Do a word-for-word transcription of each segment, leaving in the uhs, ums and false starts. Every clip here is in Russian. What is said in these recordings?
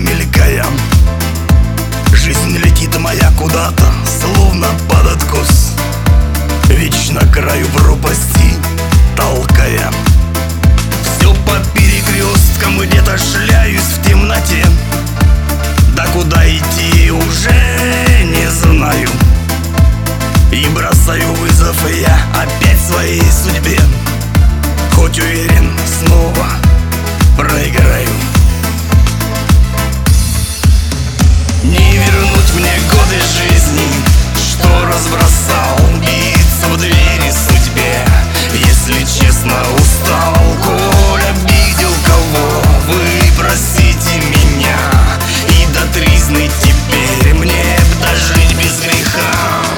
мелькая. Жизнь летит моя куда-то, словно под откос, вечно к краю пропасти толкая. Все по перекресткам, где-то шляюсь в темноте. Да куда идти уже не знаю. И бросаю вызов я опять своей судьбе, хоть уверен, снова проиграю. Не вернуть мне годы жизни, что разбросал, биться в двери судьбе. Если честно, устал, коль обидел кого, вы простите меня. И до тризны теперь мне б дожить без греха.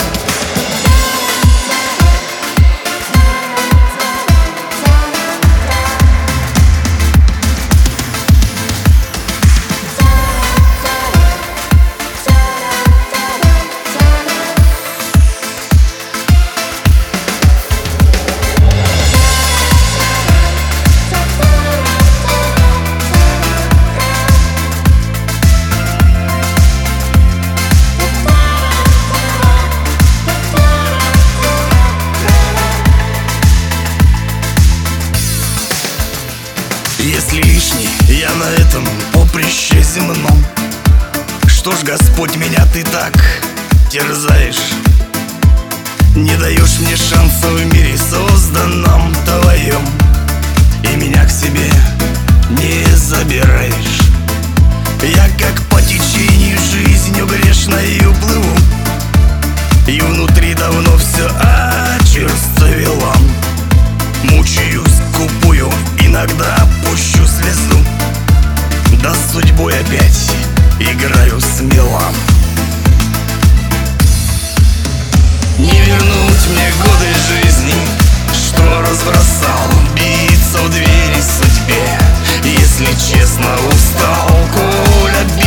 Если лишний я на этом поприще земном, что ж, Господь, меня ты так терзаешь, не даешь мне шанса в мире созданном твоем, и меня к себе не забираешь. Я как по течению жизнью грешною плыву, и внутри давно все очерствело. Мучаюсь, купую, иногда пущу слезу, да с судьбой опять играю смело. Не вернуть мне годы жизни, что разбросал, биться в двери судьбе. Если честно, устал, коль обидел